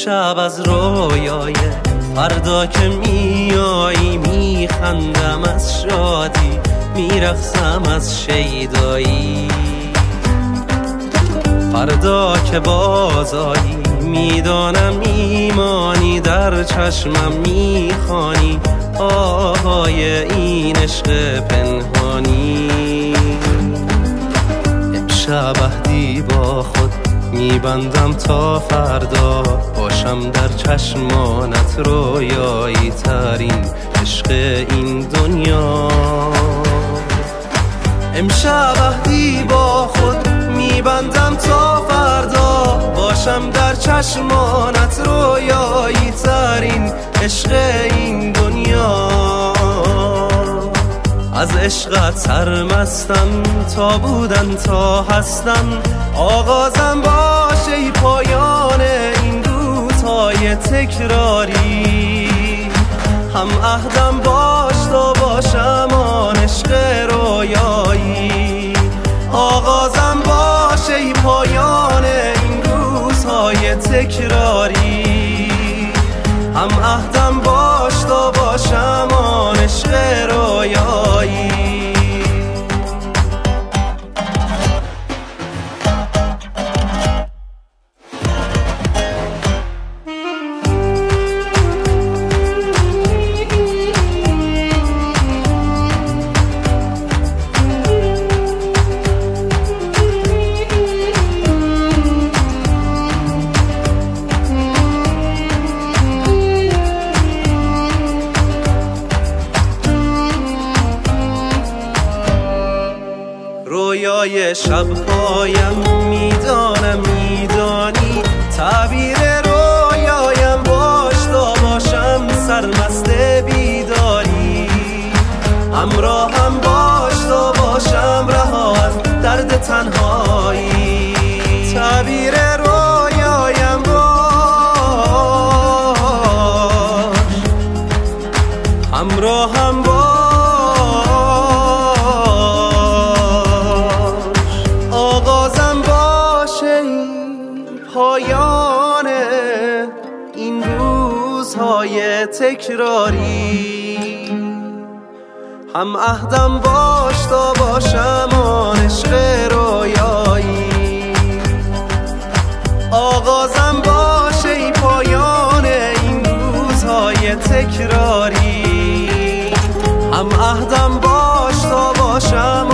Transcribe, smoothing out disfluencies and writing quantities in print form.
امشب از رویای فردا که میایی میخندم از شادی میرقصم از شیدایی فردا که بازایی میدانم میمانی در چشمم میخوانی آهای این عشق پنهانی امشب عهدی با خود میبندم تا فردا باشم در چشمانت رویایی ترین عشق این دنیا امشب عهدی با خود میبندم تا فردا باشم در چشمانت رویایی ترین عشق این دنیا از عشقت سرمستم تا بودن تا هستم آغازم باشه ای پایان این روزهای تکراری هم عهدم باش تا باشم آن عشق رویایی آغازم باشه ای پایان این روزهای تکراری هم عهدم باش تا باشم آن عشق رویایی رویای شبهایم میدانم میدانی تعبیر رویایم باش تا باشم سرمست بیداری همراهم باش تا باشم رها از درد تنهایی تعبیر رویایم باش همراهم باش پایان این روزهای تکراری هم عهدم باش تا باشم آن عشق رویایی آغازم باشه ای پایان این روزهای تکراری هم عهدم باش تا باشم